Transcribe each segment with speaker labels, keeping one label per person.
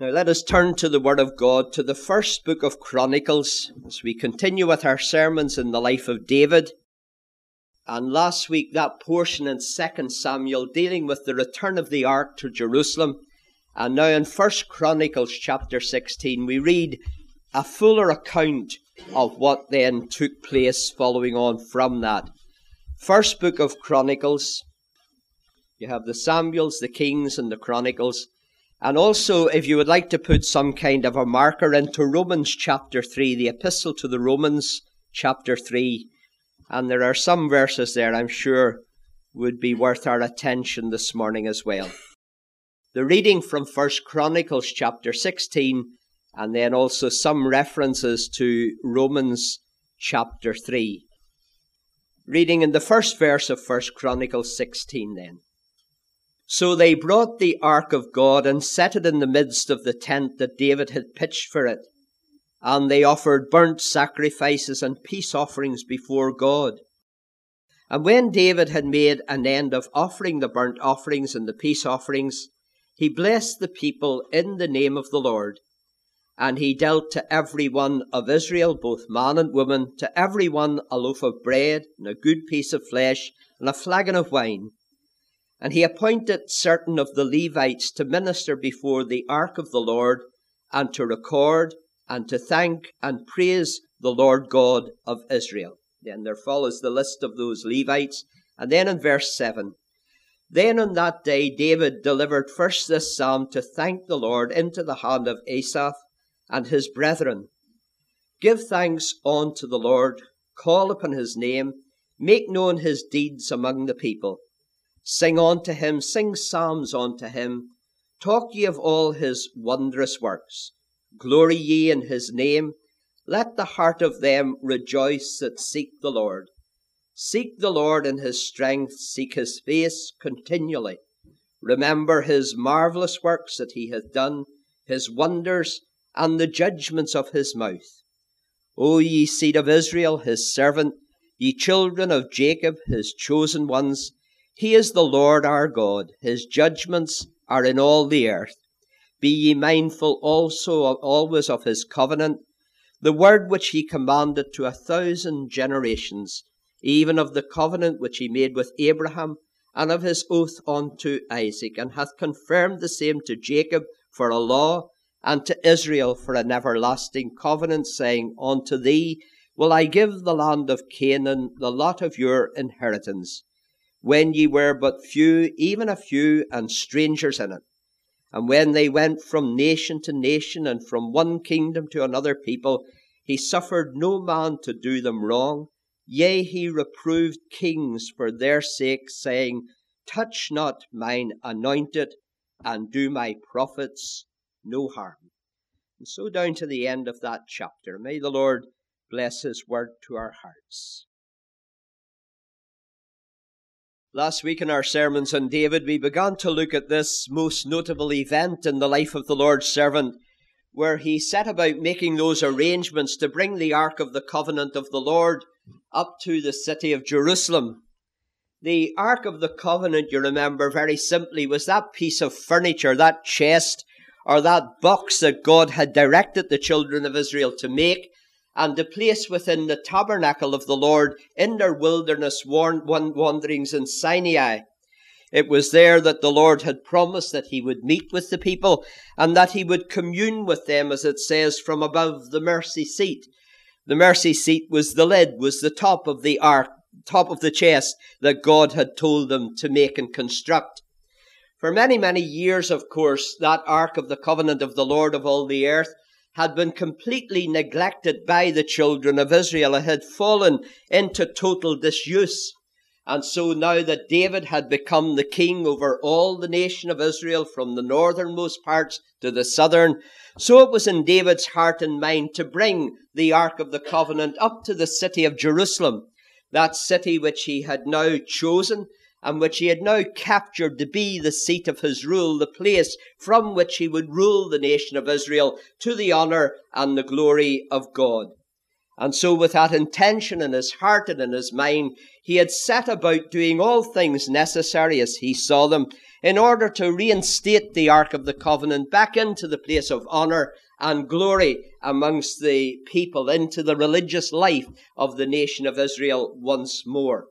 Speaker 1: Now let us turn to the Word of God, to the first book of Chronicles, as we continue with our sermons in the life of David. And last week, that portion in 2 Samuel dealing with the return of the ark to Jerusalem. And now in 1 Chronicles chapter 16, we read a fuller account of what then took place following on from that. First book of Chronicles. You have the Samuels, the Kings, and the Chronicles. And also, if you would like to put some kind of a marker into Romans chapter 3, the epistle to the Romans chapter 3. And there are some verses there I'm sure would be worth our attention this morning as well. The reading from 1 Chronicles chapter 16, and then also some references to Romans chapter 3. Reading in the first verse of 1 Chronicles 16 then. So they brought the ark of God and set it in the midst of the tent that David had pitched for it. And they offered burnt sacrifices and peace offerings before God. And when David had made an end of offering the burnt offerings and the peace offerings, he blessed the people in the name of the Lord. And he dealt to every one of Israel, both man and woman, to every one a loaf of bread and a good piece of flesh and a flagon of wine. And he appointed certain of the Levites to minister before the ark of the Lord, and to record, and to thank and praise the Lord God of Israel. Then there follows the list of those Levites. And then in verse 7, Then on that day David delivered first this psalm to thank the Lord into the hand of Asaph and his brethren. Give thanks unto the Lord, call upon his name, make known his deeds among the people. Sing unto him, sing psalms unto him. Talk ye of all his wondrous works. Glory ye in his name. Let the heart of them rejoice that seek the Lord. Seek the Lord in his strength, seek his face continually. Remember his marvelous works that he hath done, his wonders, and the judgments of his mouth. O ye seed of Israel, his servant, ye children of Jacob, his chosen ones, he is the Lord our God. His judgments are in all the earth. Be ye mindful also always of his covenant, the word which he commanded to 1,000 generations, even of the covenant which he made with Abraham, and of his oath unto Isaac, and hath confirmed the same to Jacob for a law, and to Israel for an everlasting covenant, saying, Unto thee will I give the land of Canaan, the lot of your inheritance, when ye were but few, even a few, and strangers in it. And when they went from nation to nation, and from one kingdom to another people, he suffered no man to do them wrong. Yea, he reproved kings for their sake, saying, Touch not mine anointed, and do my prophets no harm. And so down to the end of that chapter. May the Lord bless his word to our hearts. Last week in our sermons on David, we began to look at this most notable event in the life of the Lord's servant, where he set about making those arrangements to bring the Ark of the Covenant of the Lord up to the city of Jerusalem. The Ark of the Covenant, you remember very simply, was that piece of furniture, that chest, or that box that God had directed the children of Israel to make and to place within the tabernacle of the Lord in their wilderness wanderings in Sinai. It was there that the Lord had promised that he would meet with the people and that he would commune with them, as it says, from above the mercy seat. The mercy seat was the lid, was the top of the ark, top of the chest that God had told them to make and construct. For many, many years, of course, that Ark of the Covenant of the Lord of all the earth had been completely neglected by the children of Israel. It had fallen into total disuse. And so now that David had become the king over all the nation of Israel, from the northernmost parts to the southern, so it was in David's heart and mind to bring the Ark of the Covenant up to the city of Jerusalem, that city which he had now chosen and which he had now captured to be the seat of his rule, the place from which he would rule the nation of Israel to the honor and the glory of God. And so with that intention in his heart and in his mind, he had set about doing all things necessary as he saw them in order to reinstate the Ark of the Covenant back into the place of honor and glory amongst the people, into the religious life of the nation of Israel once more.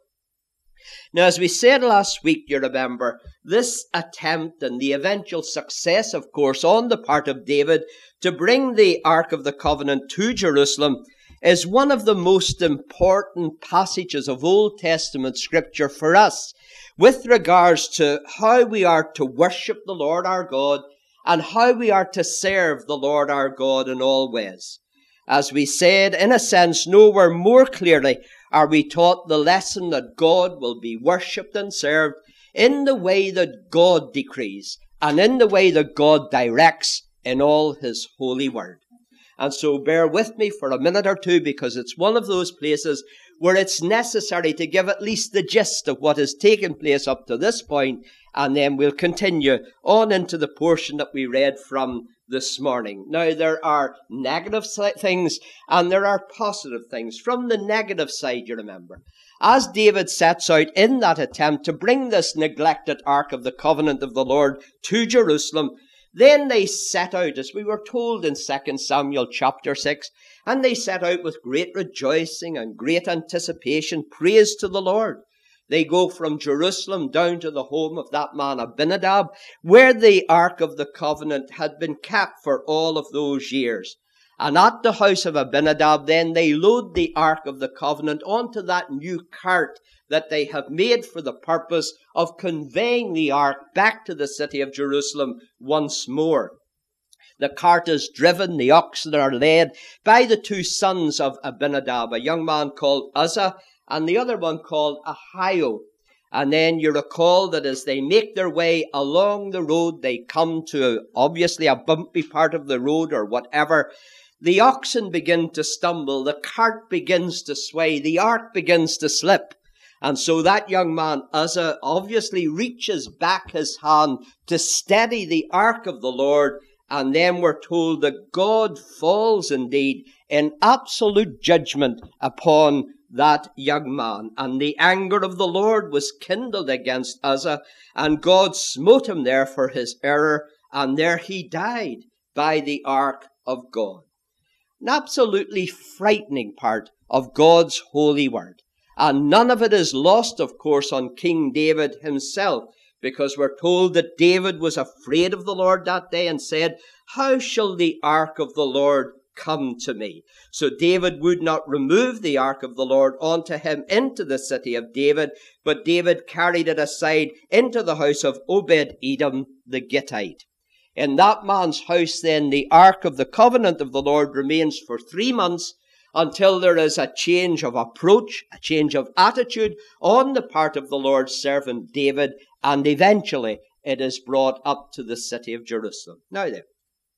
Speaker 1: Now, as we said last week, you remember, this attempt and the eventual success, of course, on the part of David to bring the Ark of the Covenant to Jerusalem is one of the most important passages of Old Testament Scripture for us with regards to how we are to worship the Lord our God and how we are to serve the Lord our God in all ways. As we said, in a sense, nowhere more clearly are we taught the lesson that God will be worshipped and served in the way that God decrees and in the way that God directs in all His holy word. And so bear with me for a minute or two, because it's one of those places where it's necessary to give at least the gist of what has taken place up to this point, and then we'll continue on into the portion that we read from this morning. Now, there are negative things and there are positive things. From the negative side, you remember, as David sets out in that attempt to bring this neglected Ark of the Covenant of the Lord to Jerusalem, then they set out, as we were told in 2 Samuel chapter 6, and they set out with great rejoicing and great anticipation, praise to the Lord. They go from Jerusalem down to the home of that man Abinadab, where the Ark of the Covenant had been kept for all of those years. And at the house of Abinadab, then they load the Ark of the Covenant onto that new cart that they have made for the purpose of conveying the Ark back to the city of Jerusalem once more. The cart is driven, the oxen are led by the two sons of Abinadab, a young man called Uzzah and the other one called Ahio. And then you recall that as they make their way along the road, they come to obviously a bumpy part of the road or whatever. The oxen begin to stumble, the cart begins to sway, the ark begins to slip. And so that young man, Uzzah, obviously reaches back his hand to steady the ark of the Lord. And then we're told that God falls indeed in absolute judgment upon that young man. And the anger of the Lord was kindled against Uzzah, and God smote him there for his error, and there he died by the ark of God. An absolutely frightening part of God's holy word. And none of it is lost, of course, on King David himself, because we're told that David was afraid of the Lord that day and said, "How shall the ark of the Lord come to me?" So David would not remove the ark of the Lord onto him into the city of David, but David carried it aside into the house of Obed-Edom the Gittite. In that man's house, then, the Ark of the Covenant of the Lord remains for 3 months until there is a change of approach, a change of attitude on the part of the Lord's servant David, and eventually it is brought up to the city of Jerusalem. Now then,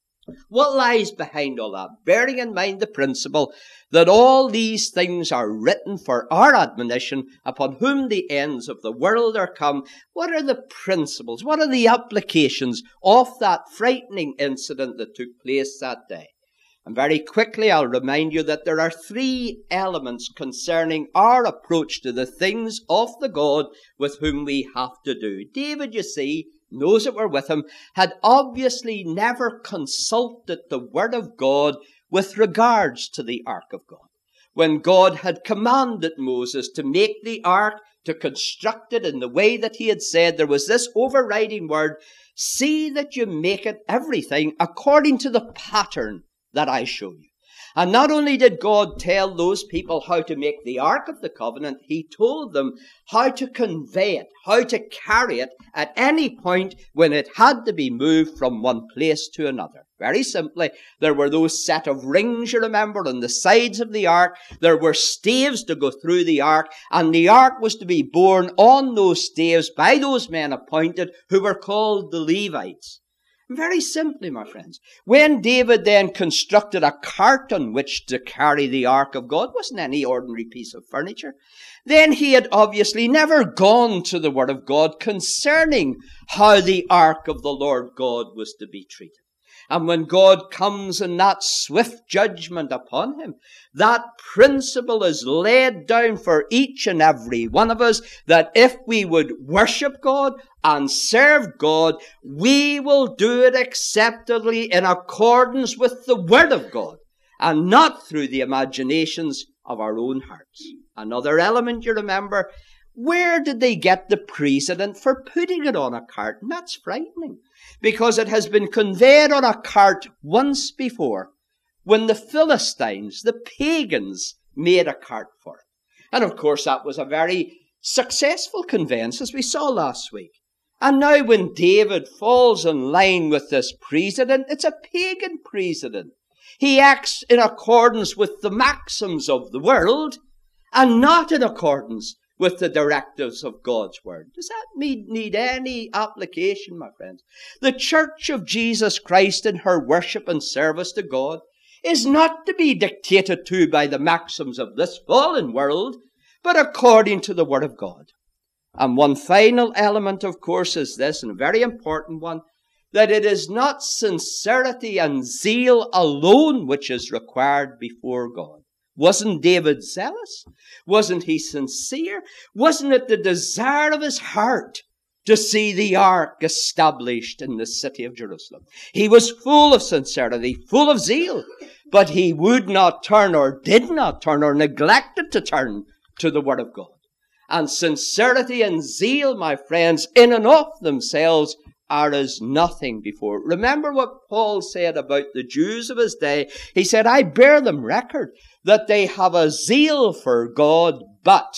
Speaker 1: what lies behind all that? Bearing in mind the principle that all these things are written for our admonition, upon whom the ends of the world are come, what are the principles, what are the applications of that frightening incident that took place that day? And very quickly I'll remind you that there are 3 elements concerning our approach to the things of the God with whom we have to do. David, you see, those that were with him, had obviously never consulted the Word of God with regards to the Ark of God. When God had commanded Moses to make the Ark, to construct it in the way that he had said, there was this overriding word, "See that you make it everything according to the pattern that I show you." And not only did God tell those people how to make the Ark of the Covenant, he told them how to convey it, how to carry it at any point when it had to be moved from one place to another. Very simply, there were those set of rings, you remember, on the sides of the Ark. There were staves to go through the Ark, and the Ark was to be borne on those staves by those men appointed who were called the Levites. Very simply, my friends, when David then constructed a cart on which to carry the Ark of God, it wasn't any ordinary piece of furniture, then he had obviously never gone to the Word of God concerning how the Ark of the Lord God was to be treated. And when God comes in that swift judgment upon him, that principle is laid down for each and every one of us, that if we would worship God and serve God, we will do it acceptably in accordance with the Word of God, and not through the imaginations of our own hearts. Another element, you remember, where did they get the precedent for putting it on a cart? And that's frightening, because it has been conveyed on a cart once before, when the Philistines, the pagans, made a cart for it. And of course that was a very successful conveyance, as we saw last week. And now when David falls in line with this precedent, it's a pagan precedent. He acts in accordance with the maxims of the world, and not in accordance with the directives of God's Word. Does that need any application, my friends? The Church of Jesus Christ in her worship and service to God is not to be dictated to by the maxims of this fallen world, but according to the Word of God. And one final element, of course, is this, and a very important one, that it is not sincerity and zeal alone which is required before God. Wasn't David zealous? Wasn't he sincere? Wasn't it the desire of his heart to see the ark established in the city of Jerusalem? He was full of sincerity, full of zeal, but he would not turn, or did not turn, or neglected to turn to the Word of God. And sincerity and zeal, my friends, in and of themselves are as nothing before. Remember what Paul said about the Jews of his day. He said, I bear them record that they have a zeal for God, but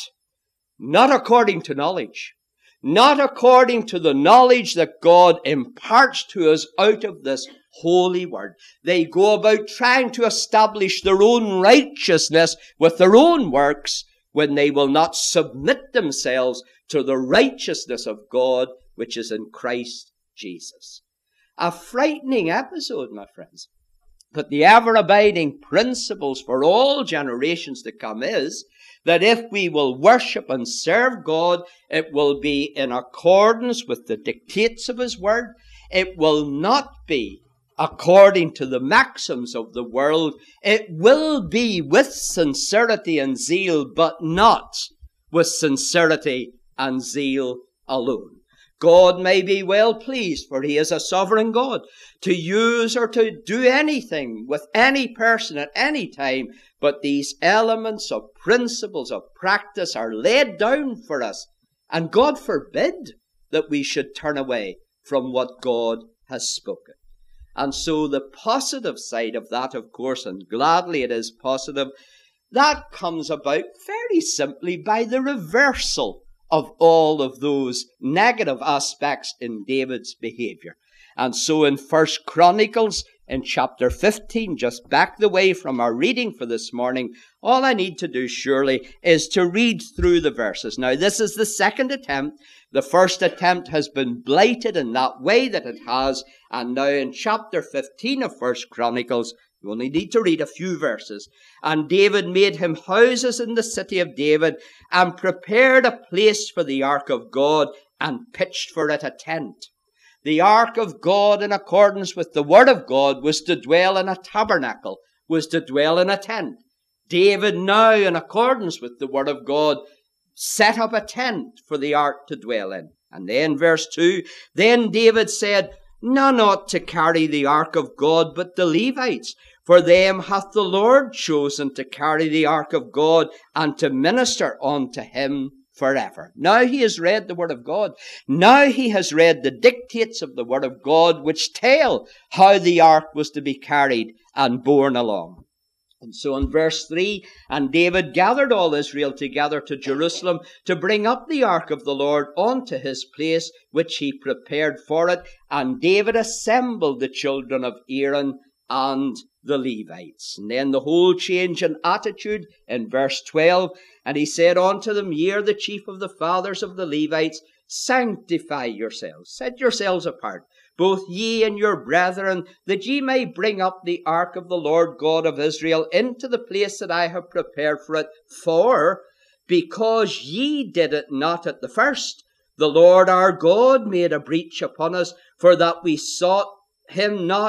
Speaker 1: not according to knowledge, not according to the knowledge that God imparts to us out of this holy Word. They go about trying to establish their own righteousness with their own works, when they will not submit themselves to the righteousness of God, which is in Christ Jesus. A frightening episode, my friends. But the ever-abiding principles for all generations to come is that if we will worship and serve God, it will be in accordance with the dictates of His Word. It will not be according to the maxims of the world. It will be with sincerity and zeal, but not with sincerity and zeal alone. God may be well pleased, for He is a sovereign God, to use or to do anything with any person at any time, but these elements of principles of practice are laid down for us, and God forbid that we should turn away from what God has spoken. And so the positive side of that, of course, and gladly it is positive, that comes about very simply by the reversal of all of those negative aspects in David's behavior. And so in 1 Chronicles, in chapter 15, just back the way from our reading for this morning, all I need to do surely is to read through the verses. Now, this is the second attempt. The first attempt has been blighted in that way that it has. And now in chapter 15 of 1 Chronicles, you only need to read a few verses. And David made him houses in the city of David, and prepared a place for the ark of God, and pitched for it a tent. The ark of God, in accordance with the Word of God, was to dwell in a tabernacle, was to dwell in a tent. David now, in accordance with the Word of God, set up a tent for the ark to dwell in. And then verse 2, then David said, none ought to carry the ark of God but the Levites, for them hath the Lord chosen to carry the ark of God, and to minister unto Him forever. Now he has read the Word of God. Now he has read the dictates of the Word of God, which tell how the ark was to be carried and borne along. And so in verse 3, and David gathered all Israel together to Jerusalem to bring up the ark of the Lord unto his place, which he prepared for it. And David assembled the children of Aaron and the Levites. And then the whole change in attitude in verse 12. And he said unto them, ye are the chief of the fathers of the Levites, sanctify yourselves, set yourselves apart, both ye and your brethren, that ye may bring up the ark of the Lord God of Israel into the place that I have prepared for it. For because ye did it not at the first, the Lord our God made a breach upon us, for that we sought him not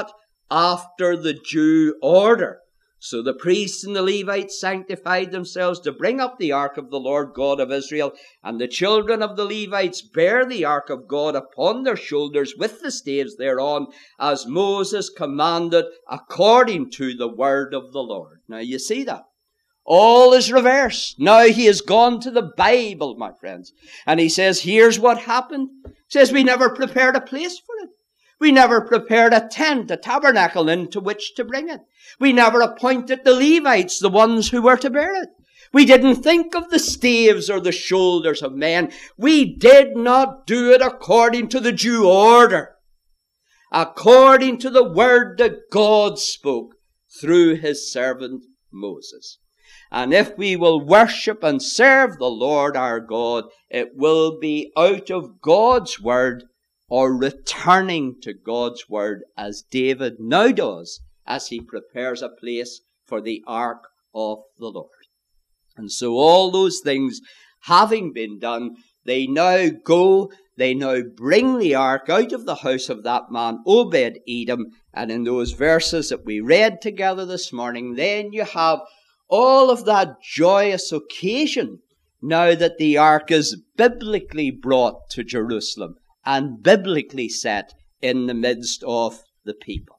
Speaker 1: after the due order. So the priests and the Levites sanctified themselves to bring up the ark of the Lord God of Israel, and the children of the Levites bear the ark of God upon their shoulders with the staves thereon, as Moses commanded according to the word of the Lord. Now you see that. All is reversed. Now he has gone to the Bible, my friends. And he says, here's what happened. He says, we never prepared a place for it. We never prepared a tent, a tabernacle into which to bring it. We never appointed the Levites, the ones who were to bear it. We didn't think of the staves or the shoulders of men. We did not do it according to the due order, according to the word that God spoke through his servant Moses. And if we will worship and serve the Lord our God, it will be out of God's word, or returning to God's word, as David now does as he prepares a place for the ark of the Lord. And so all those things having been done, they now bring the ark out of the house of that man Obed-Edom. And in those verses that we read together this morning, then you have all of that joyous occasion now that the ark is biblically brought to Jerusalem and biblically set in the midst of the people.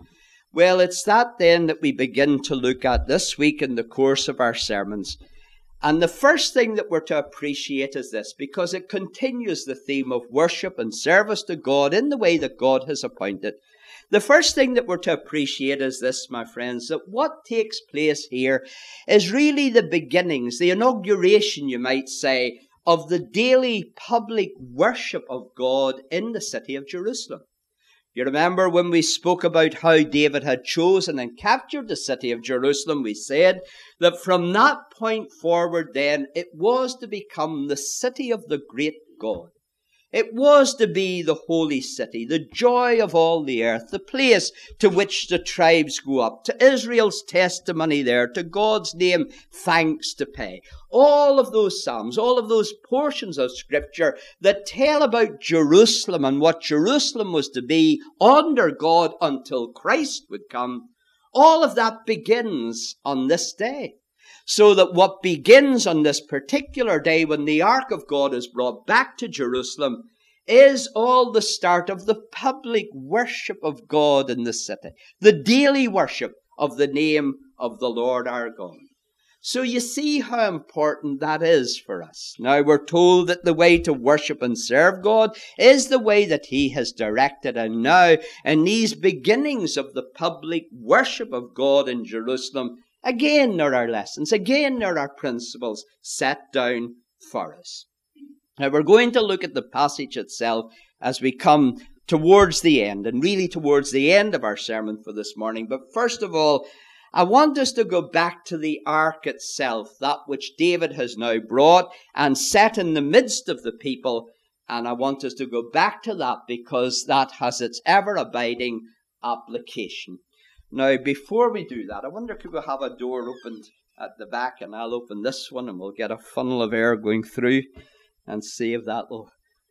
Speaker 1: Well, it's that then that we begin to look at this week in the course of our sermons. And the first thing that we're to appreciate is this, because it continues the theme of worship and service to God in the way that God has appointed. The first thing that we're to appreciate is this, my friends, that what takes place here is really the beginnings, the inauguration, you might say, of the daily public worship of God in the city of Jerusalem. You remember when we spoke about how David had chosen and captured the city of Jerusalem, we said that from that point forward then, it was to become the city of the great God. It was to be the holy city, the joy of all the earth, the place to which the tribes go up, to Israel's testimony there, to God's name thanks to pay. All of those psalms, all of those portions of Scripture that tell about Jerusalem and what Jerusalem was to be under God until Christ would come, all of that begins on this day. So that what begins on this particular day when the ark of God is brought back to Jerusalem is all the start of the public worship of God in the city, the daily worship of the name of the Lord our God. So you see how important that is for us. Now we're told that the way to worship and serve God is the way that he has directed. And now in these beginnings of the public worship of God in Jerusalem, again, there are lessons. Again, there are principles set down for us. Now, we're going to look at the passage itself as we come towards the end, and really towards the end of our sermon for this morning. But first of all, I want us to go back to the ark itself, that which David has now brought and set in the midst of the people. And I want us to go back to that because that has its ever-abiding application. Now, before we do that, I wonder could we have a door opened at the back, and I'll open this one and we'll get a funnel of air going through and see if that will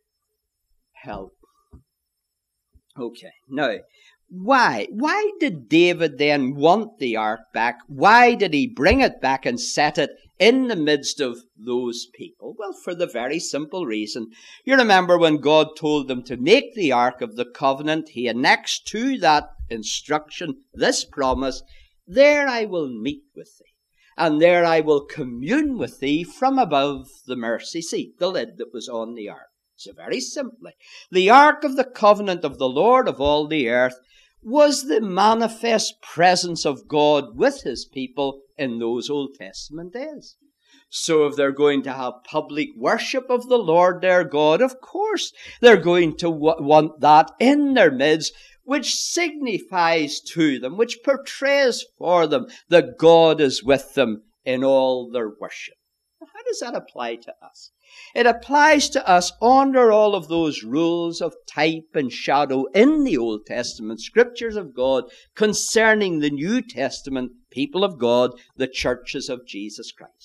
Speaker 1: help. Okay, now, why? Why did David then want the ark back? Why did he bring it back and set it in the midst of those people? Well, for the very simple reason. You remember when God told them to make the ark of the covenant, he annexed to that instruction this promise, there I will meet with thee, and there I will commune with thee from above the mercy seat, the lid that was on the ark. So very simply, the ark of the covenant of the Lord of all the earth was the manifest presence of God with his people in those Old Testament days. So if they're going to have public worship of the Lord their God, of course they're going to want that in their midst, which signifies to them, which portrays for them that God is with them in all their worship. How does that apply to us? It applies to us under all of those rules of type and shadow in the Old Testament scriptures of God concerning the New Testament people of God, the churches of Jesus Christ.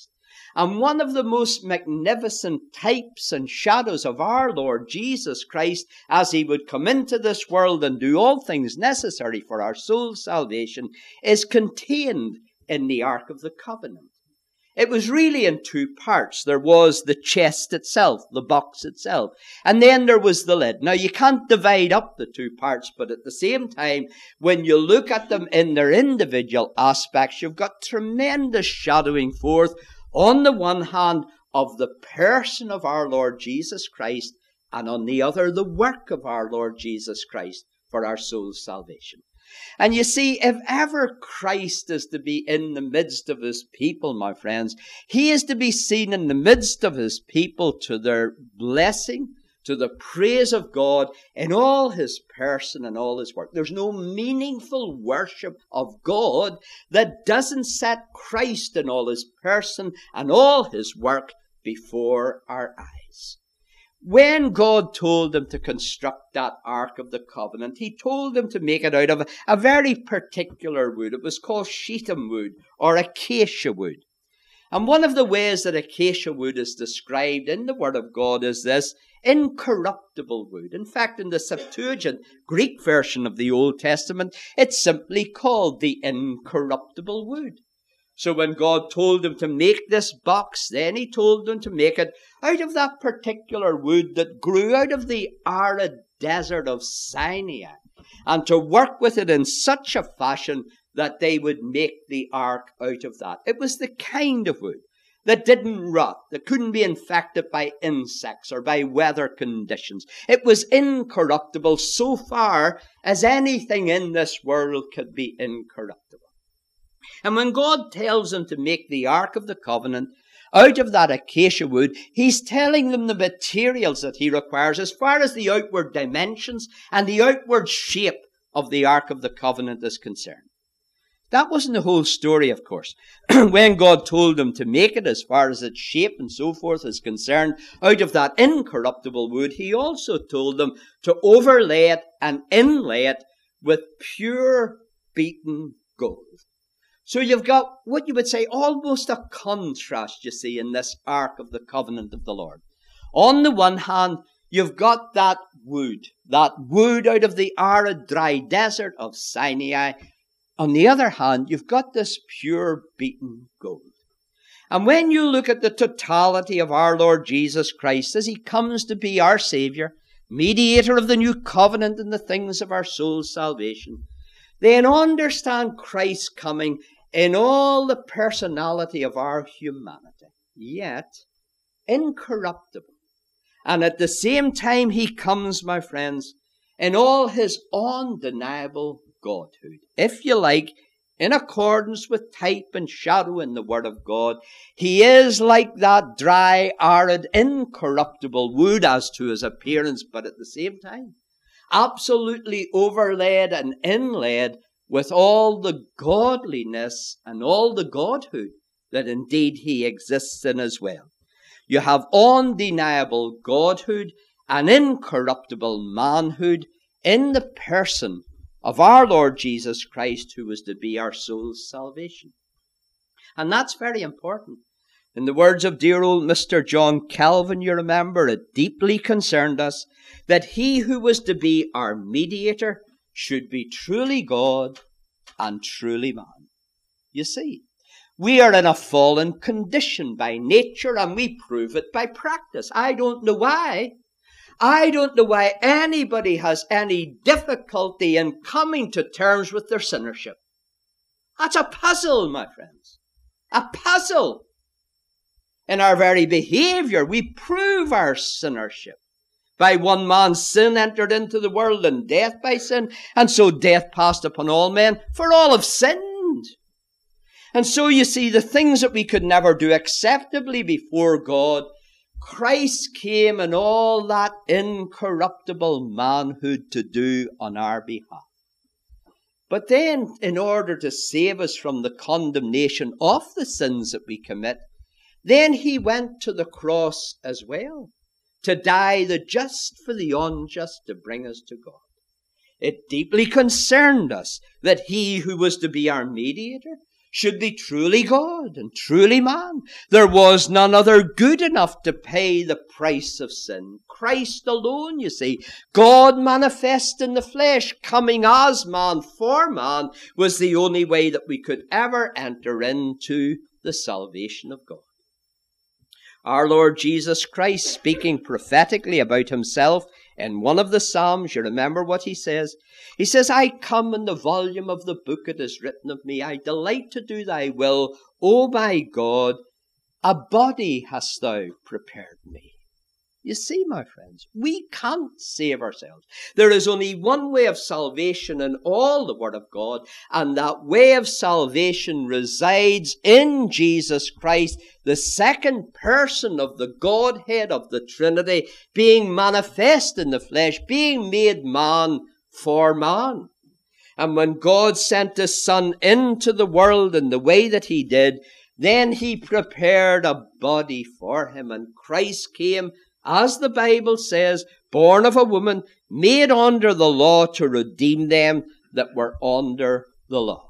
Speaker 1: And one of the most magnificent types and shadows of our Lord Jesus Christ, as he would come into this world and do all things necessary for our soul's salvation, is contained in the Ark of the Covenant. It was really in two parts. There was the chest itself, the box itself, and then there was the lid. Now, you can't divide up the two parts, but at the same time, when you look at them in their individual aspects, you've got tremendous shadowing forth, on the one hand, of the person of our Lord Jesus Christ, and on the other, the work of our Lord Jesus Christ for our soul's salvation. And you see, if ever Christ is to be in the midst of his people, my friends, he is to be seen in the midst of his people to their blessing, to the praise of God in all his person and all his work. There's no meaningful worship of God that doesn't set Christ in all his person and all his work before our eyes. When God told them to construct that Ark of the Covenant, he told them to make it out of a very particular wood. It was called shittim wood or acacia wood. And one of the ways that acacia wood is described in the Word of God is this: incorruptible wood. In fact, in the Septuagint Greek version of the Old Testament, it's simply called the incorruptible wood. So when God told them to make this box, then he told them to make it out of that particular wood that grew out of the arid desert of Sinai, and to work with it in such a fashion that they would make the ark out of that. It was the kind of wood that didn't rot, that couldn't be infected by insects or by weather conditions. It was incorruptible so far as anything in this world could be incorruptible. And when God tells them to make the Ark of the Covenant out of that acacia wood, he's telling them the materials that he requires as far as the outward dimensions and the outward shape of the Ark of the Covenant is concerned. That wasn't the whole story, of course. When God told them to make it as far as its shape and so forth is concerned out of that incorruptible wood, he also told them to overlay it and inlay it with pure beaten gold. So you've got what you would say almost a contrast, you see, in this Ark of the Covenant of the Lord. On the one hand, you've got that wood out of the arid, dry desert of Sinai. On the other hand, you've got this pure beaten gold. And when you look at the totality of our Lord Jesus Christ as he comes to be our Savior, mediator of the new covenant and the things of our soul's salvation, then understand Christ's coming in all the personality of our humanity, yet incorruptible. And at the same time he comes, my friends, in all his undeniable Godhood. If you like, in accordance with type and shadow in the Word of God, he is like that dry, arid, incorruptible wood as to his appearance, but at the same time, absolutely overlaid and inlaid with all the godliness and all the Godhood that indeed he exists in as well. You have undeniable Godhood and incorruptible manhood in the person of our Lord Jesus Christ, who was to be our soul's salvation. And that's very important. In the words of dear old Mr. John Calvin, you remember, it deeply concerned us that he who was to be our mediator should be truly God and truly man. You see, we are in a fallen condition by nature, and we prove it by practice. I don't know why anybody has any difficulty in coming to terms with their sinnership. That's a puzzle, my friends. A puzzle. In our very behavior, we prove our sinnership. By one man's sin entered into the world, and death by sin, and so death passed upon all men, for all have sinned. And so you see, the things that we could never do acceptably before God, Christ came in all that incorruptible manhood to do on our behalf. But then, in order to save us from the condemnation of the sins that we commit, then he went to the cross as well, to die the just for the unjust, to bring us to God. It deeply concerned us that he who was to be our mediator should be truly God and truly man. There was none other good enough to pay the price of sin. Christ alone, you see, God manifest in the flesh, coming as man for man, was the only way that we could ever enter into the salvation of God. Our Lord Jesus Christ, speaking prophetically about himself in one of the Psalms, you remember what he says? He says, I come in the volume of the book it is written of me. I delight to do thy will, O my God. A body hast thou prepared me. You see, my friends, we can't save ourselves. There is only one way of salvation in all the Word of God, and that way of salvation resides in Jesus Christ, the second person of the Godhead of the Trinity, being manifest in the flesh, being made man for man. And when God sent his Son into the world in the way that he did, then he prepared a body for him, and Christ came, as the Bible says, born of a woman, made under the law to redeem them that were under the law.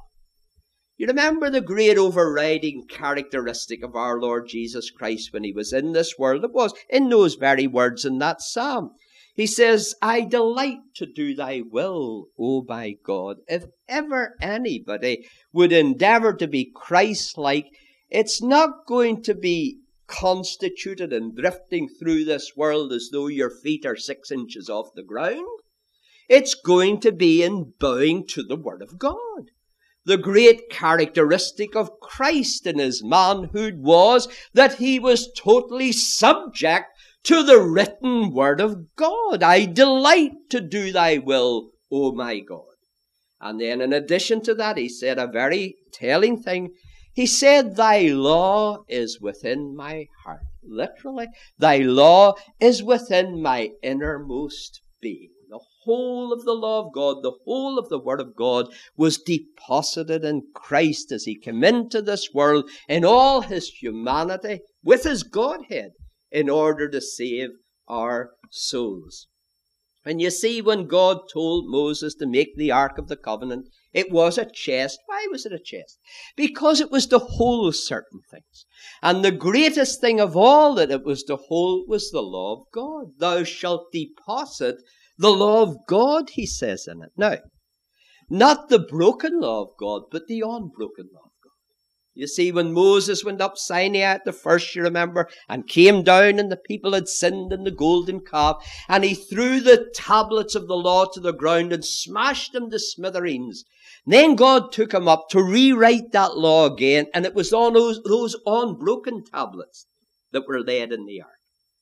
Speaker 1: You remember the great overriding characteristic of our Lord Jesus Christ when he was in this world? It was in those very words in that psalm. He says, I delight to do thy will, O my God. If ever anybody would endeavor to be Christ-like, it's not going to be constituted and drifting through this world as though your feet are 6 inches off the ground. It's going to be in bowing to the Word of God. The great characteristic of Christ in his manhood was that he was totally subject to the written Word of God. I delight to do thy will, O my God. And then in addition to that, he said a very telling thing. He said, thy law is within my heart. Literally, thy law is within my innermost being. The whole of the law of God, the whole of the Word of God was deposited in Christ as he came into this world in all his humanity with his Godhead in order to save our souls. And you see, when God told Moses to make the Ark of the Covenant, it was a chest. Why was it a chest? Because it was to hold certain things. And the greatest thing of all that it was to hold was the law of God. Thou shalt deposit the law of God, he says in it. Now, not the broken law of God, but the unbroken law of God. You see, when Moses went up Sinai at the first, you remember, and came down and the people had sinned in the golden calf, and he threw the tablets of the law to the ground and smashed them to smithereens. And then God took him up to rewrite that law again, and it was on those unbroken tablets that were laid in the ark.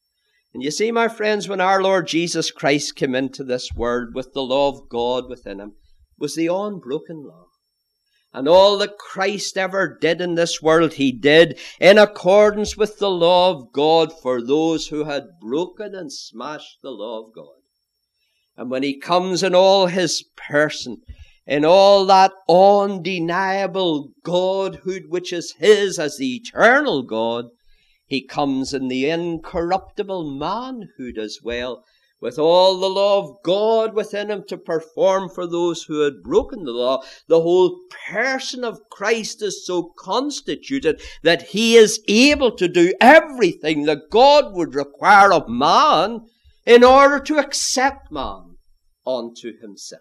Speaker 1: And you see, my friends, when our Lord Jesus Christ came into this world with the law of God within him, was the unbroken law. And all that Christ ever did in this world, he did in accordance with the law of God for those who had broken and smashed the law of God. And when he comes in all his person, in all that undeniable Godhood which is his as the eternal God, he comes in the incorruptible manhood as well, with all the law of God within him to perform for those who had broken the law. The whole person of Christ is so constituted that he is able to do everything that God would require of man in order to accept man unto himself.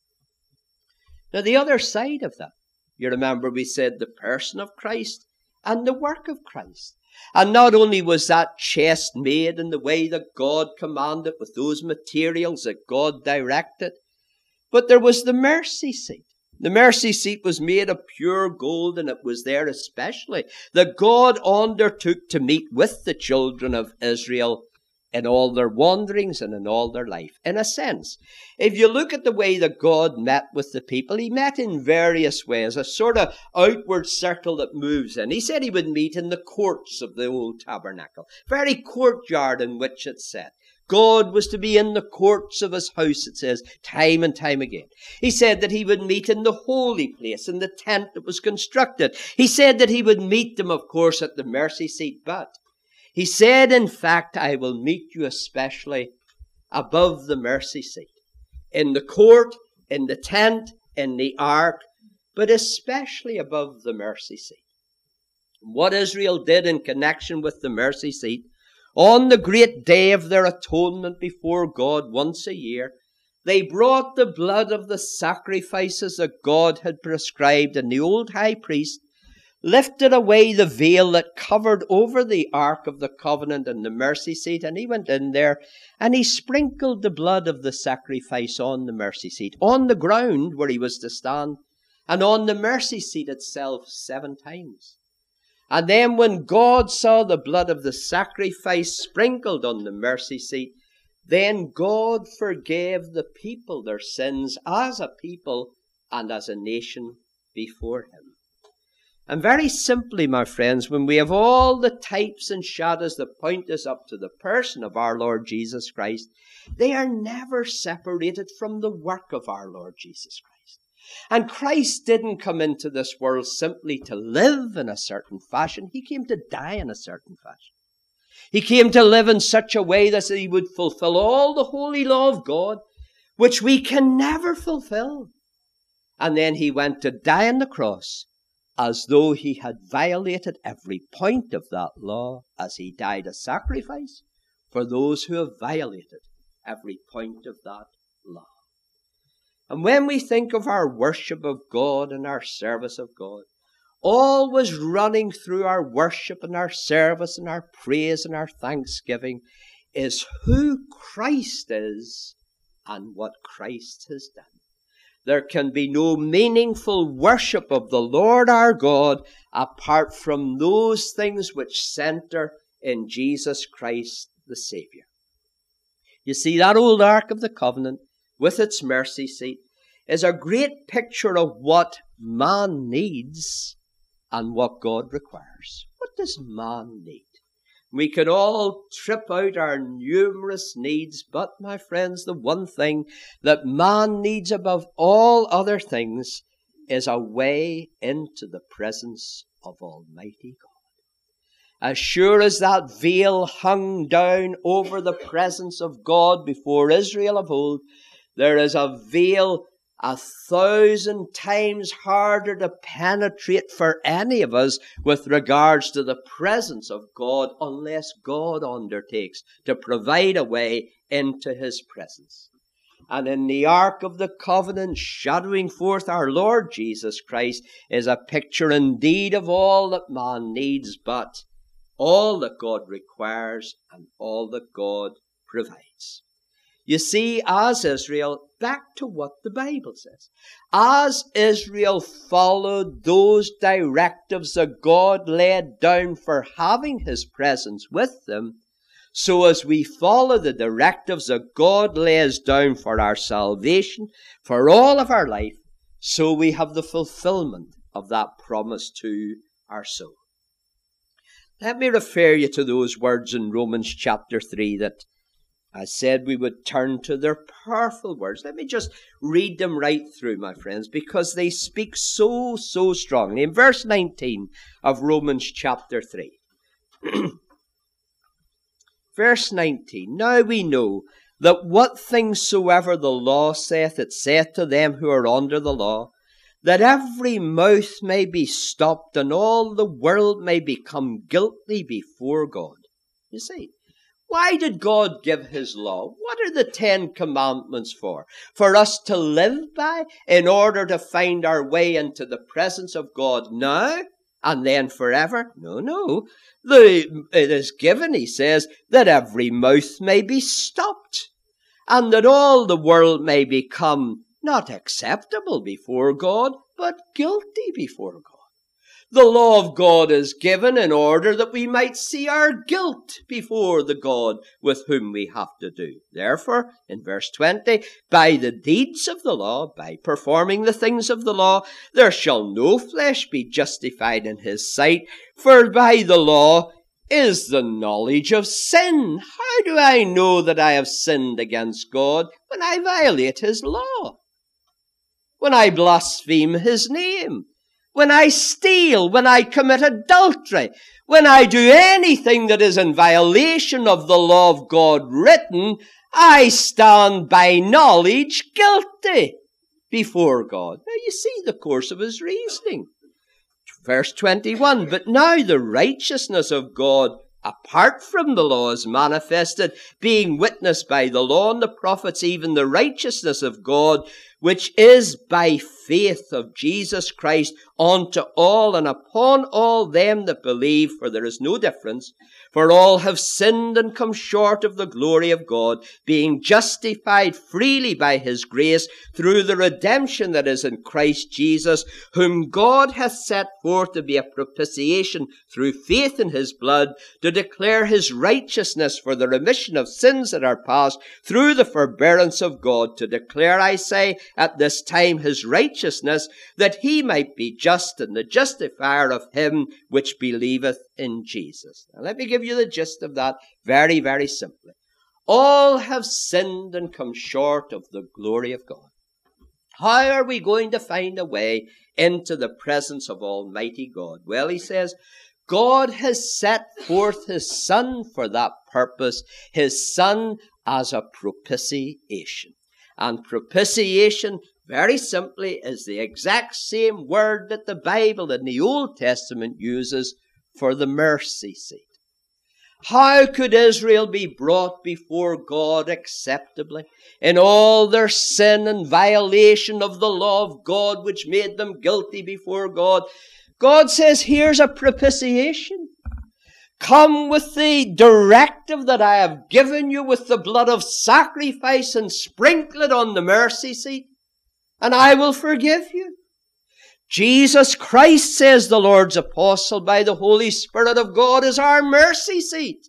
Speaker 1: Now, the other side of that, you remember we said the person of Christ and the work of Christ. And not only was that chest made in the way that God commanded with those materials that God directed, but there was the mercy seat. The mercy seat was made of pure gold, and it was there especially that God undertook to meet with the children of Israel in all their wanderings and in all their life. In a sense, if you look at the way that God met with the people, he met in various ways, a sort of outward circle that moves in. He said he would meet in the courts of the old tabernacle, very courtyard in which it's set. God was to be in the courts of his house, it says, time and time again. He said that he would meet in the holy place, in the tent that was constructed. He said that he would meet them, of course, at the mercy seat, but he said, in fact, I will meet you especially above the mercy seat. In the court, in the tent, in the ark, but especially above the mercy seat. What Israel did in connection with the mercy seat, on the great day of their atonement before God once a year, they brought the blood of the sacrifices that God had prescribed, and the old high priest lifted away the veil that covered over the Ark of the Covenant and the mercy seat, and he went in there and he sprinkled the blood of the sacrifice on the mercy seat, on the ground where he was to stand, and on the mercy seat itself 7 times. And then when God saw the blood of the sacrifice sprinkled on the mercy seat, then God forgave the people their sins as a people and as a nation before him. And very simply, my friends, when we have all the types and shadows that point us up to the person of our Lord Jesus Christ, they are never separated from the work of our Lord Jesus Christ. And Christ didn't come into this world simply to live in a certain fashion. He came to die in a certain fashion. He came to live in such a way that he would fulfill all the holy law of God, which we can never fulfill. And then he went to die on the cross as though he had violated every point of that law, as he died a sacrifice for those who have violated every point of that law. And when we think of our worship of God and our service of God, always running through our worship and our service and our praise and our thanksgiving is who Christ is and what Christ has done. There can be no meaningful worship of the Lord our God apart from those things which center in Jesus Christ the Savior. You see, that old Ark of the Covenant with its mercy seat is a great picture of what man needs and what God requires. What does man need? We can all trip out our numerous needs, but, my friends, the one thing that man needs above all other things is a way into the presence of Almighty God. As sure as that veil hung down over the presence of God before Israel of old, there is a veil 1,000 times harder to penetrate for any of us with regards to the presence of God, unless God undertakes to provide a way into his presence. And in the Ark of the Covenant, shadowing forth our Lord Jesus Christ, is a picture indeed of all that man needs, but all that God requires and all that God provides. You see, as Israel, back to what the Bible says, as Israel followed those directives that God laid down for having his presence with them, so as we follow the directives that God lays down for our salvation, for all of our life, so we have the fulfillment of that promise to our soul. Let me refer you to those words in Romans chapter 3 that I said we would turn to. Their powerful words. Let me just read them right through, my friends, because they speak so strongly. In verse 19 of Romans chapter 3. Verse 19, now we know that what things soever the law saith, it saith to them who are under the law, that every mouth may be stopped and all the world may become guilty before God. You see, why did God give his law? What are the 10 commandments for? For us to live by in order to find our way into the presence of God now and then forever? No. It is given, he says, that every mouth may be stopped and that all the world may become not acceptable before God, but guilty before God. The law of God is given in order that we might see our guilt before the God with whom we have to do. Therefore, in verse 20, by the deeds of the law, by performing the things of the law, there shall no flesh be justified in his sight, for by the law is the knowledge of sin. How do I know that I have sinned against God? When I violate his law, when I blaspheme his name, when I steal, when I commit adultery, when I do anything that is in violation of the law of God written, I stand by knowledge guilty. before God. Now you see the course of his reasoning. Verse 21, but now the righteousness of God apart from the law is manifested, being witnessed by the law and the prophets, even the righteousness of God, which is by faith of Jesus Christ unto all and upon all them that believe, for there is no difference. For all have sinned and come short of the glory of God, being justified freely by his grace through the redemption that is in Christ Jesus, whom God hath set forth to be a propitiation through faith in his blood, to declare his righteousness for the remission of sins that are past, through the forbearance of God, to declare, I say, at this time his righteousness, that he might be just and the justifier of him which believeth in Jesus. Now let me give you the gist of that very, very simply. All have sinned and come short of the glory of God. How are we going to find a way into the presence of Almighty God? Well, he says, God has set forth his Son for that purpose, his Son as a propitiation. And propitiation, very simply, is the exact same word that the Bible in the Old Testament uses for the mercy seat. How could Israel be brought before God acceptably in all their sin and violation of the law of God, which made them guilty before God? God says, here's a propitiation. Come with the directive that I have given you with the blood of sacrifice and sprinkle it on the mercy seat, and I will forgive you. Jesus Christ, says the Lord's apostle, by the Holy Spirit of God, is our mercy seat.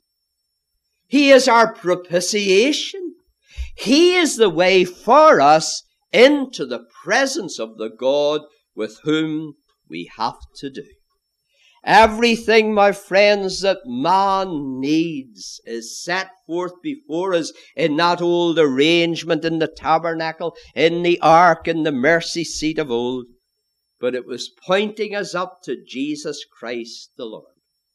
Speaker 1: He is our propitiation. He is the way for us into the presence of the God with whom we have to do. Everything, my friends, that man needs is set forth before us in that old arrangement in the tabernacle, in the ark, in the mercy seat of old. But it was pointing us up to Jesus Christ the Lord.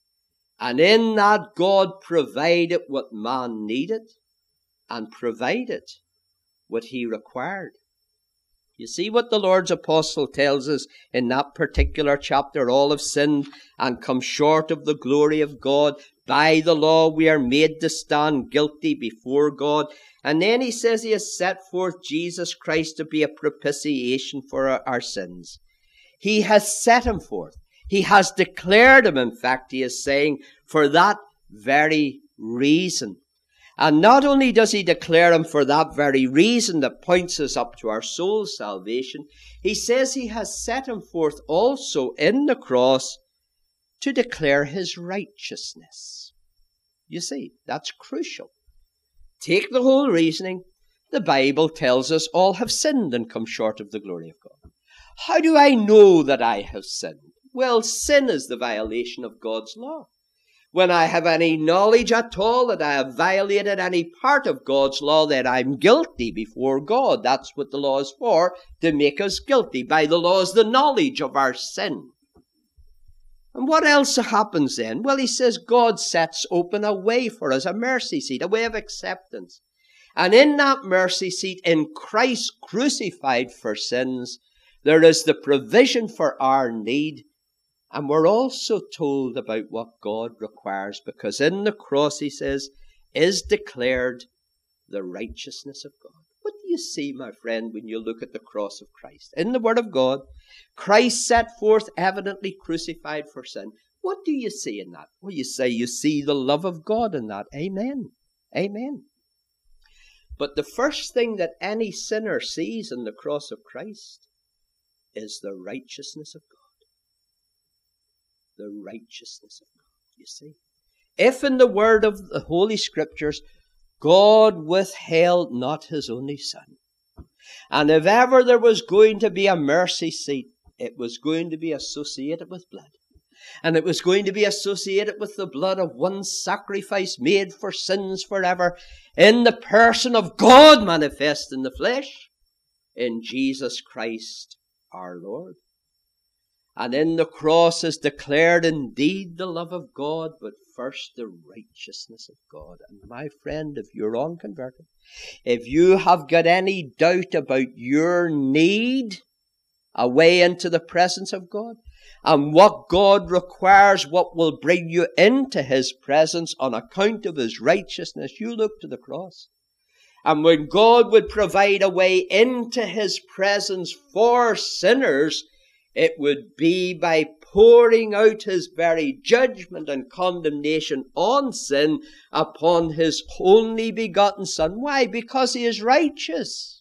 Speaker 1: And in that, God provided what man needed and provided what he required. You see what the Lord's apostle tells us in that particular chapter. All have sinned and come short of the glory of God. By the law we are made to stand guilty before God. And then he says he has set forth Jesus Christ to be a propitiation for our sins. He has set him forth. He has declared him, in fact, he is saying, for that very reason. And not only does he declare him for that very reason that points us up to our soul's salvation, he says he has set him forth also in the cross to declare his righteousness. You see, that's crucial. Take the whole reasoning. The Bible tells us all have sinned and come short of the glory of God. How do I know that I have sinned? Well, sin is the violation of God's law. When I have any knowledge at all that I have violated any part of God's law, then I'm guilty before God. That's what the law is for, to make us guilty. By the law is the knowledge of our sin. And what else happens then? Well, he says God sets open a way for us, a mercy seat, a way of acceptance. And in that mercy seat, in Christ crucified for sins, there is the provision for our need. And we're also told about what God requires, because in the cross, he says, is declared the righteousness of God. What do you see, my friend, when you look at the cross of Christ? In the Word of God, Christ set forth evidently crucified for sin. What do you see in that? Well, you say you see the love of God in that. Amen. Amen. But the first thing that any sinner sees in the cross of Christ is the righteousness of God. The righteousness of God, you see. If in the word of the Holy Scriptures, God withheld not his only Son, and if ever there was going to be a mercy seat, it was going to be associated with blood. And it was going to be associated with the blood of one sacrifice made for sins forever, in the person of God manifest in the flesh, in Jesus Christ our Lord. And in the cross is declared indeed the love of God, but first the righteousness of God. And my friend, if you're unconverted, if you have got any doubt about your need a way into the presence of God, and what God requires, what will bring you into His presence on account of His righteousness, you look to the cross. And when God would provide a way into His presence for sinners, it would be by pouring out His very judgment and condemnation on sin upon His only begotten Son. Why? Because He is righteous.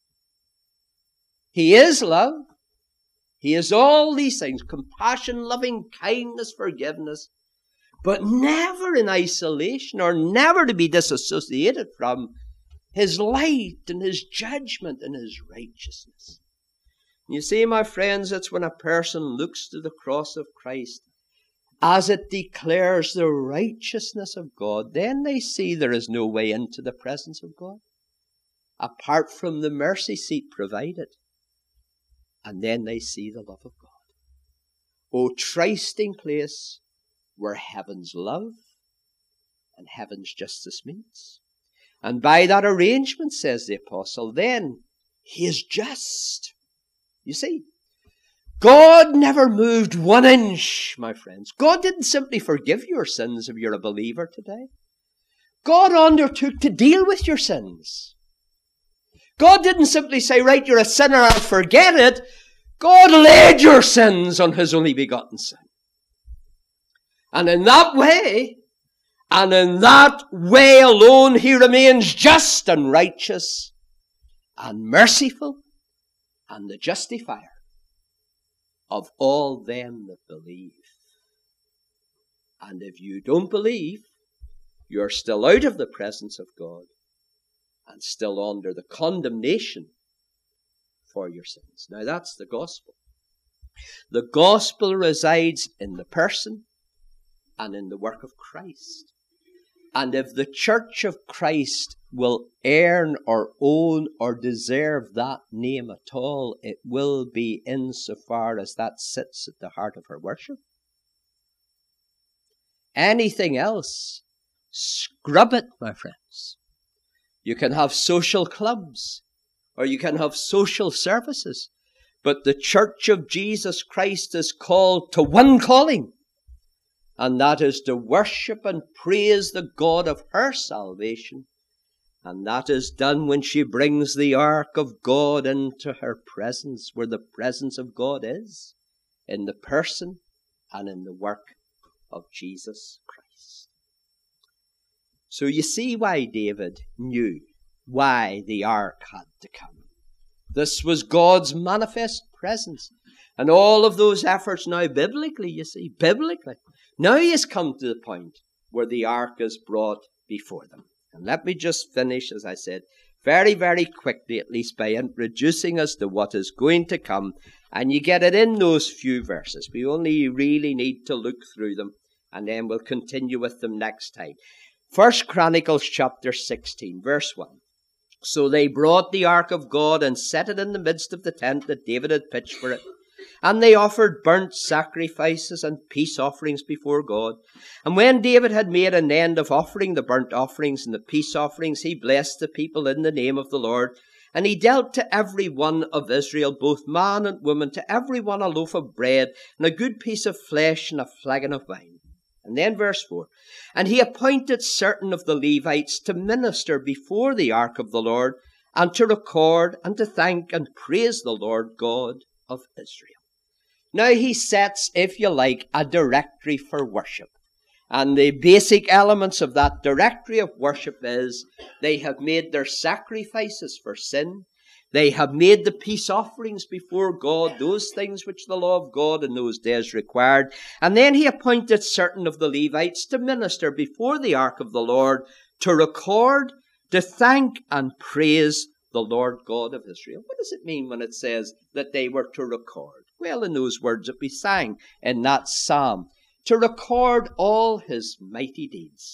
Speaker 1: He is love. He is all these things: compassion, loving kindness, forgiveness, but never in isolation, or never to be disassociated from His light and His judgment and His righteousness. You see, my friends, it's when a person looks to the cross of Christ as it declares the righteousness of God, then they see there is no way into the presence of God apart from the mercy seat provided. And then they see the love of God. O trysting place where heaven's love and heaven's justice meets. And by that arrangement, says the apostle, then He is just. You see, God never moved 1 inch, my friends. God didn't simply forgive your sins if you're a believer today. God undertook to deal with your sins. God didn't simply say, right, you're a sinner, I'll forget it. God laid your sins on His only begotten Son. And in that way, alone, He remains just and righteous and merciful and the justifier of all them that believe. And if you don't believe, you're still out of the presence of God and still under the condemnation for your sins. Now that's the gospel. The gospel resides in the person and in the work of Christ. And if the church of Christ will earn or own or deserve that name at all, it will be insofar as that sits at the heart of her worship. Anything else, scrub it, my friends. You can have social clubs, or you can have social services, but the church of Jesus Christ is called to one calling, and that is to worship and praise the God of her salvation. And that is done when she brings the ark of God into her presence, where the presence of God is, in the person and in the work of Jesus Christ. So you see why David knew why the ark had to come. This was God's manifest presence. And all of those efforts now biblically, you see, biblically. Now he has come to the point where the ark is brought before them. And let me just finish, as I said, very, very quickly, at least by introducing us to what is going to come. And you get it in those few verses. We only really need to look through them, and then we'll continue with them next time. 1 Chronicles chapter 16, verse 1. So they brought the ark of God and set it in the midst of the tent that David had pitched for it. And they offered burnt sacrifices and peace offerings before God. And when David had made an end of offering the burnt offerings and the peace offerings, he blessed the people in the name of the Lord. And he dealt to every one of Israel, both man and woman, to every one a loaf of bread and a good piece of flesh and a flagon of wine. And then verse 4. And he appointed certain of the Levites to minister before the ark of the Lord, and to record and to thank and praise the Lord God of Israel. Now he sets, if you like, a directory for worship. And the basic elements of that directory of worship is they have made their sacrifices for sin. They have made the peace offerings before God, those things which the law of God in those days required. And then he appointed certain of the Levites to minister before the ark of the Lord, to record, to thank and praise the Lord God of Israel. What does it mean when it says that they were to record? Well, in those words that we sang in that psalm, to record all his mighty deeds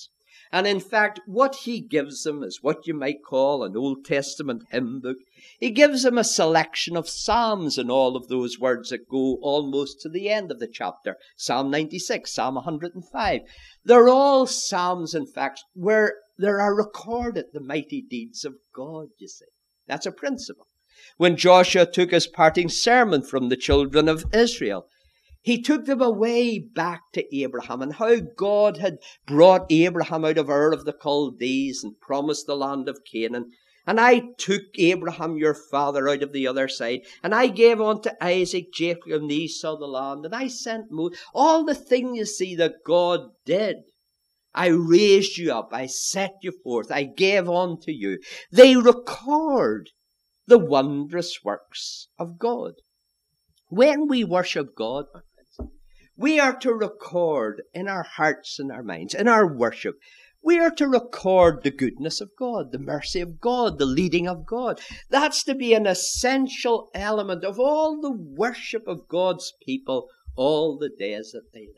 Speaker 1: And in fact, what he gives them is what you might call an Old Testament hymn book. He gives them a selection of psalms and all of those words that go almost to the end of the chapter. Psalm 96, Psalm 105. They're all psalms, in fact, where there are recorded the mighty deeds of God, you see. That's a principle. When Joshua took his parting sermon from the children of Israel, he took them away back to Abraham and how God had brought Abraham out of Ur of the Chaldees and promised the land of Canaan. And I took Abraham your father out of the other side, and I gave unto Isaac, Jacob, and Esau the land, and I sent Moses. All the things you see that God did. I raised you up, I set you forth, I gave unto you. They record the wondrous works of God. When we worship God, my friends, we are to record in our hearts and our minds, in our worship, we are to record the goodness of God, the mercy of God, the leading of God. That's to be an essential element of all the worship of God's people all the days that they live.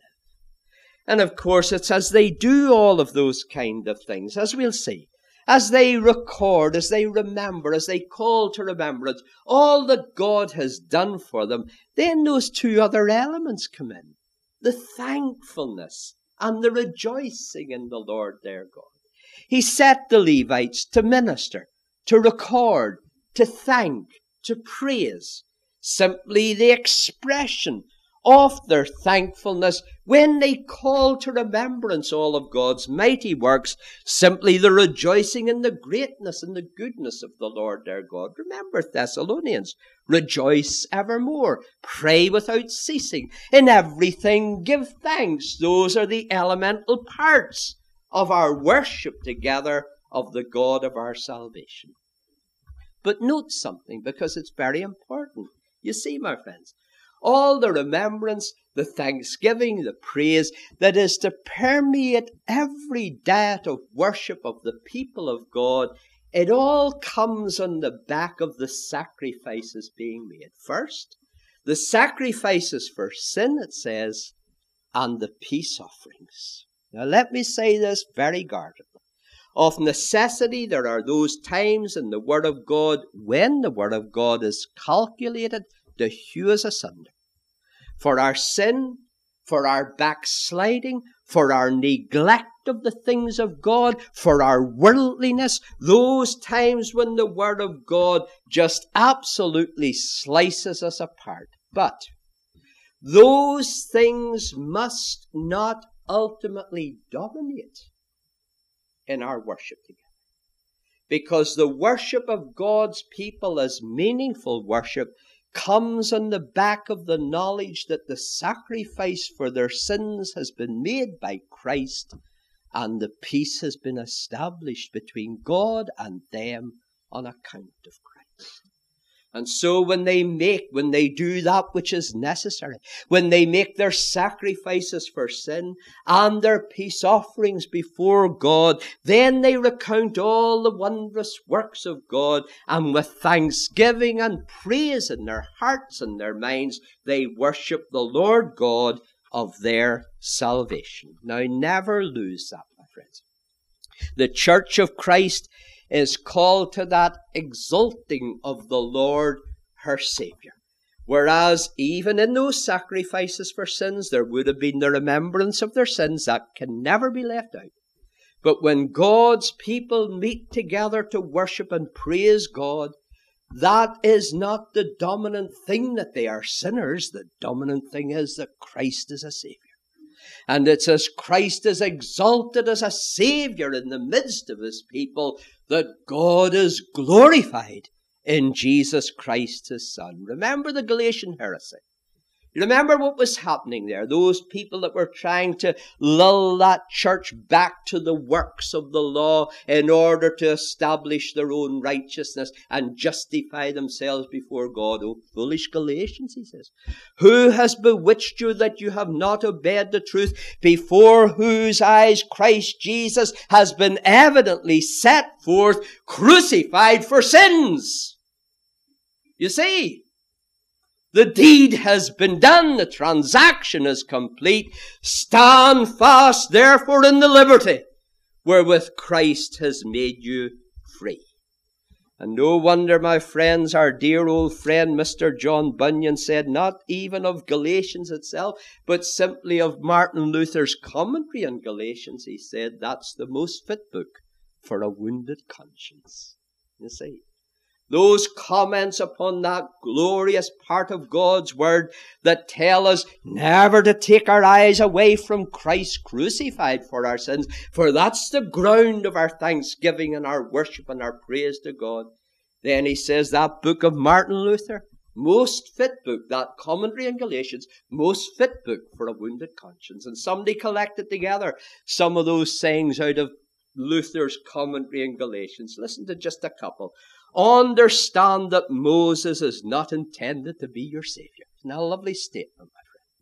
Speaker 1: And of course, it's as they do all of those kind of things, as we'll see, as they record, as they remember, as they call to remembrance all that God has done for them, then those two other elements come in. The thankfulness and the rejoicing in the Lord their God. He set the Levites to minister, to record, to thank, to praise. Simply the expression of their thankfulness when they call to remembrance all of God's mighty works, simply the rejoicing in the greatness and the goodness of the Lord their God. Remember, Thessalonians, rejoice evermore, pray without ceasing, in everything give thanks. Those are the elemental parts of our worship together of the God of our salvation. But note something, because it's very important. You see, my friends, all the remembrance, the thanksgiving, the praise that is to permeate every diet of worship of the people of God, it all comes on the back of the sacrifices being made. First, the sacrifices for sin, it says, and the peace offerings. Now let me say this very guardedly. Of necessity, there are those times in the Word of God when the Word of God is calculated to hew us asunder. For our sin, for our backsliding, for our neglect of the things of God, for our worldliness, those times when the Word of God just absolutely slices us apart. But those things must not ultimately dominate in our worship together. Because the worship of God's people as meaningful worship comes on the back of the knowledge that the sacrifice for their sins has been made by Christ and the peace has been established between God and them on account of Christ. And so when they do that which is necessary, when they make their sacrifices for sin and their peace offerings before God, then they recount all the wondrous works of God, and with thanksgiving and praise in their hearts and their minds, they worship the Lord God of their salvation. Now, never lose that, my friends. The Church of Christ is called to that exalting of the Lord, her Saviour. Whereas even in those sacrifices for sins, there would have been the remembrance of their sins that can never be left out. But when God's people meet together to worship and praise God, that is not the dominant thing that they are sinners. The dominant thing is that Christ is a Saviour. And it's as Christ is exalted as a Saviour in the midst of His people that God is glorified in Jesus Christ, His Son. Remember the Galatian heresy. Remember what was happening there. Those people that were trying to lull that church back to the works of the law in order to establish their own righteousness and justify themselves before God. Oh, foolish Galatians, he says. Who has bewitched you that you have not obeyed the truth, before whose eyes Christ Jesus has been evidently set forth, crucified for sins? You see, the deed has been done. The transaction is complete. Stand fast, therefore, in the liberty wherewith Christ has made you free. And no wonder, my friends, our dear old friend Mr. John Bunyan said, not even of Galatians itself, but simply of Martin Luther's commentary on Galatians, he said, that's the most fit book for a wounded conscience. You see, those comments upon that glorious part of God's Word that tell us never to take our eyes away from Christ crucified for our sins, for that's the ground of our thanksgiving and our worship and our praise to God. Then he says that book of Martin Luther, most fit book, that commentary in Galatians, most fit book for a wounded conscience. And somebody collected together some of those sayings out of Luther's commentary in Galatians. Listen to just a couple. Understand that Moses is not intended to be your Savior. Isn't that a lovely statement,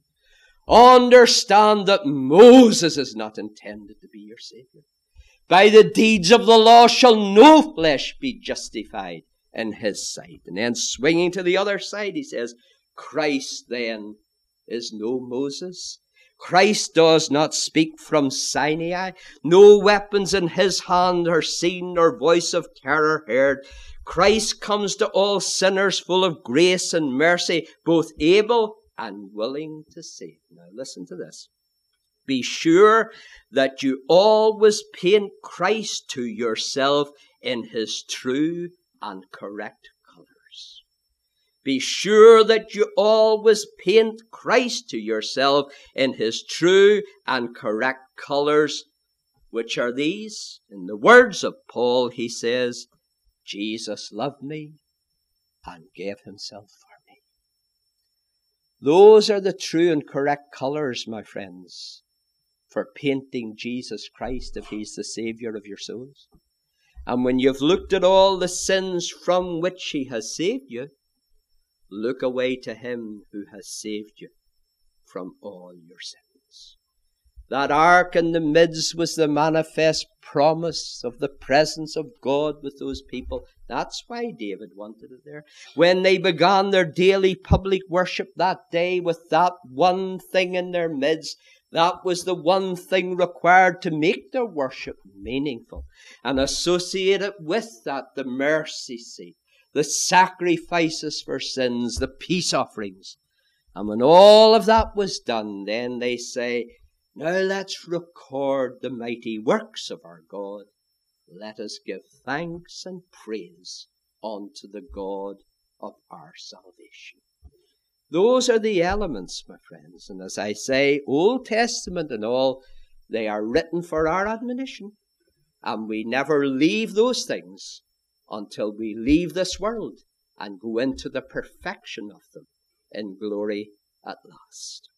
Speaker 1: my friend? Understand that Moses is not intended to be your Savior. By the deeds of the law shall no flesh be justified in his sight. And then swinging to the other side, he says, Christ then is no Moses. Christ does not speak from Sinai. No weapons in his hand are seen, nor voice of terror heard. Christ comes to all sinners full of grace and mercy, both able and willing to save. Now listen to this. Be sure that you always paint Christ to yourself in his true and correct colors. Be sure that you always paint Christ to yourself in his true and correct colors, which are these. In the words of Paul, he says, Jesus loved me and gave himself for me. Those are the true and correct colors, my friends, for painting Jesus Christ if he's the Savior of your souls. And when you've looked at all the sins from which he has saved you, look away to him who has saved you from all your sins. That ark in the midst was the manifest promise of the presence of God with those people. That's why David wanted it there. When they began their daily public worship that day with that one thing in their midst, that was the one thing required to make their worship meaningful. And associated with that, the mercy seat, the sacrifices for sins, the peace offerings. And when all of that was done, then they say, now let's record the mighty works of our God. Let us give thanks and praise unto the God of our salvation. Those are the elements, my friends. And as I say, Old Testament and all, they are written for our admonition. And we never leave those things until we leave this world and go into the perfection of them in glory at last.